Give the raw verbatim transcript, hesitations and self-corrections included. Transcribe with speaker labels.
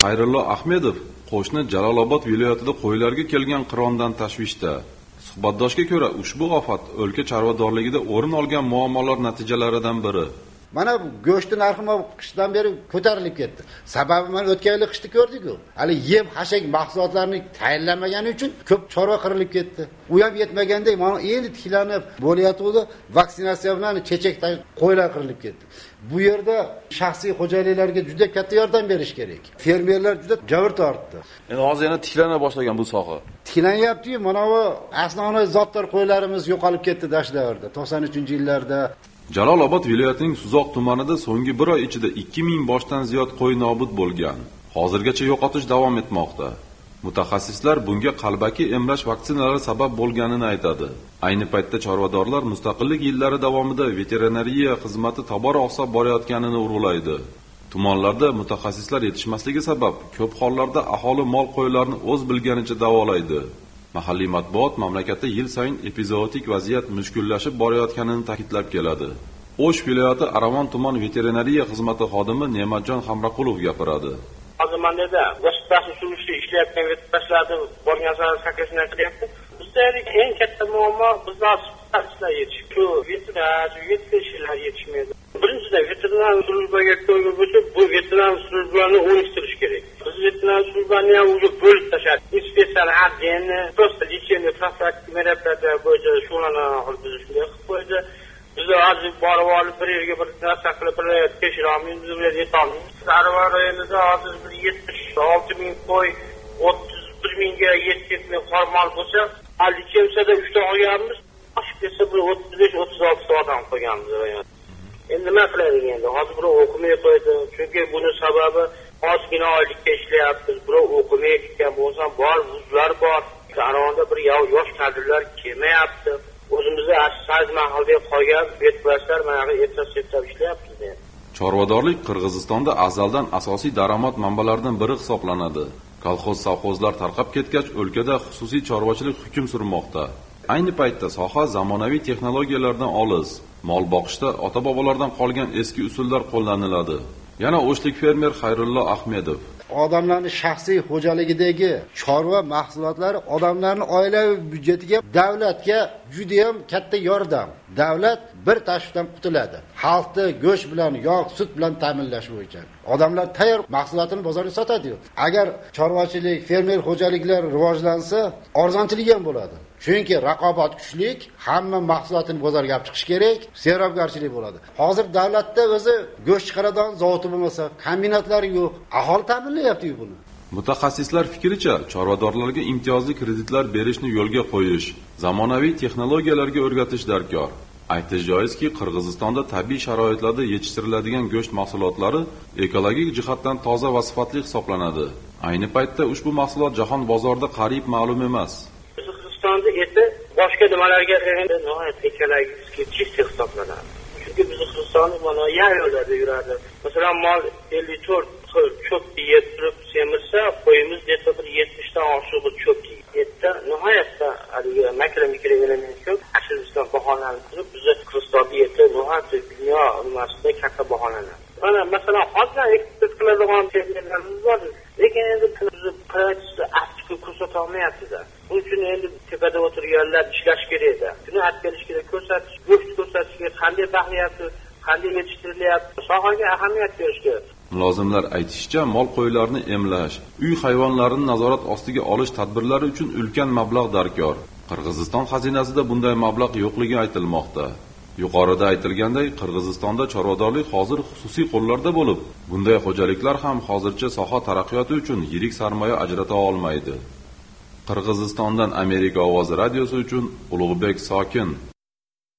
Speaker 1: Xayrullo Ahmedov qo'shni Jalolobod viloyatida qo'ylarga kelgan qirondan tashvishda. Suhbatdoshga ko'ra, ushbu ofat o'lka chorvadorligida o'rin olgan muammolar natijalaridan biri.
Speaker 2: Mana bu go'shtni narxi qishdan beri ko'tarilib ketdi. Sababi mana o'tgan yil qishda ko'rdik-ku. Hali yem, hashak mahsulotlarini tayyorlamagani uchun ko'p chorva qirilib ketdi. U ham yetmaganda mana endi tiklanib bo'layotgandi, vaksinatsiya bilan chechakdagi qo'ylar qirilib ketdi. Bu yerda shaxsiy xo'jaliklarga juda katta yordam berish kerak. Fermerlar juda jabr tortdi.
Speaker 1: Endi hozir yana tiklana boshlagan bu soha.
Speaker 2: Tiklanyapti-yu, mana bu asnoviy zotlar qo'ylarimiz yo'qolib ketdi dashlarda. to'qson uchinchi yillarda
Speaker 1: Jalolobod viloyatining Suzoq tumanida so'nggi bir oy ichida ikki ming boshdan ziyod qo'y nobud bo'lgan. Hozirgacha yo'qotish davom etmoqda. Mutaxassislar bunga qalbaki emlash vaksinalari sabab bo'lganini aytadi. Ayni paytda chorvadorlar mustaqillik yillari davomida veterinariya xizmati tobora oqsab borayotganini urg'ulaydi. Tumanlarda mutaxassislar yetishmasligi sabab ko'p hollarda aholi mol qo'ylarini o'z bilganicha davolaydi. Mahalliy matbuot mamlakatda yil sayin epizootik vaziyat mushkullashib borayotganini ta'kidlab keladi. O'sh viloyati Aravon tuman veterinariya xizmati xodimi Ne'matjon Hamraqulov gapiradi.
Speaker 3: Hozir menda gospital surishda ishlayotgan veterinarlarni borgan sari sakrashni qilyapti. Bizda eng katta muammo bizlar sifatlar yetish. Shu veterinar, veterinarlar yetishmaydi. Birinchidan veterinar slujbaga qo'ygan bo'lsa, bu veterinar slujbani o'yishtirish kerak. Biz veterinar slujbani ham o'zi bo'lib tashladi. Inspeksiya adeni, просто лечение профилактик meraplarda bo'yicha shug'ullana olib biz shunday qilib qo'ydi. Biz hozir borib olib bir yerga bir narsa qilib bir tekshiramiz, biz bilan yetolmaymiz. Sarvar rayonida hozir bir yetmish olti ming qo'y, o'ttiz bir mingga yetmish ming hormon bo'lsa, licensiyada uchta olganmiz. Oshib ketsa bir o'ttiz besh o'ttiz olti odam qo'yganmiz rayon. Endi nima qilaylik endi? Hozir birov o'qimay qo'ydi. Chunki buni sababi ozgina oylikka ishlayapmiz. Birov o'qimay ketgan bo'lsa, bor vuzlar bor. Aravonda bir yosh kadrlar kelmayapti. O'zimizda asl mahalda qolgan vetbashlar mana erta-setlab ishlayapmiz endi.
Speaker 1: Chorvadorlik Qirg'izistonda azaldan asosiy daromad manbalaridan biri hisoblanadi. Kolxoz-savxozlar tarqab ketgach, o'lkada xususiy chorvachilik hukm surmoqda. Ayni paytda soha zamonaviy texnologiyalardan olis. Mol boqishda ota-bobolardan qolgan eski usullar qo'llaniladi. Yana o'shlik fermer Xayrullo Ahmedov.
Speaker 2: Odamlarning shaxsiy xo'jaligidagi chorva mahsulotlari odamlarning oilaviy byudjetiga, davlatga juda ham katta yordam. Davlat bir tashvishdan qutuladi. Xalqni go'sht bilan, yog', sut bilan ta'minlash bo'yicha. Odamlar tayyor mahsulotini bozorga sotadi. Agar chorvachilik, fermer xo'jaliklar rivojlansa, arzonchilik ham bo'ladi. Chunki raqobat kuchlik, hamma mahsulotini bozorga olib chiqish kerak, sehrobgarchilik bo'ladi. Hozir davlatda o'zi go'sht chiqaradigan zavodi bo'lmasa, kombinatlari yo'q. Aholi ta'minlayapti buni.
Speaker 1: Mutaxassislar fikricha, chorvadorlarga imtiyozli kreditlar berishni yo'lga qo'yish, zamonaviy texnologiyalarga o'rgatish darkor. Aytish joizki, Qirg'izistonda tabiiy sharoitlarda yetishtiriladigan go'sht mahsulotlari ekologik jihatdan toza va sifatli hisoblanadi. Ayni paytda ushbu mahsulot jahon bozorida qariyb ma'lum emas.
Speaker 3: Qirg'izistonda eti boshqa nimalarga qaraganda nihoyat ekologik chist hisoblanadi. Chunki biz Qirg'izistonda mana yaylovlarda yuradi. Masalan, mol ellik to'rt xil cho'pni yeb turib semirsa, qo'yimiz desa bir yetmish dan oshiq bir cho'p yeydi. Etda nihoyatda haliga makro mikro element ko'p. Ashirishdan baholanib turib, biz Qirg'izistonda eti nihoyat dunyo nimasida katta baholanadi. Mana masalan, hozir eksport qiladigan fermerlarimiz bor. Lekin endi biz praktikaga aktiv ko'rsata olmayapmiz. Bu uchun endi tepada o'tirganlar ishlash kerak edi. Buni atkalish kerak, ko'rsatish, go'sht ko'rsatishga qanday baxyapti, qanday yetishtirilyapti, sohaga ahamiyat berish kerak.
Speaker 1: Mulozimlar aytishicha, mol qo'ylarni emlash, uy hayvonlarini nazorat ostiga olish tadbirlari uchun ulkan mablag' darkor. Qirg'iziston xazinasida bunday mablag' yo'qligi aytilmoqda. Yuqorida aytilganday, Qirg'izistonda chorvadorlik hozir xususiy qo'llarda bo'lib, bunday xo'jaliklar ham hozircha soha taraqqiyoti uchun yirik sarmoya ajrata olmaydi. Qirg'izistondan Amerika ovozi radiosi uchun Ulug'bek Sokin.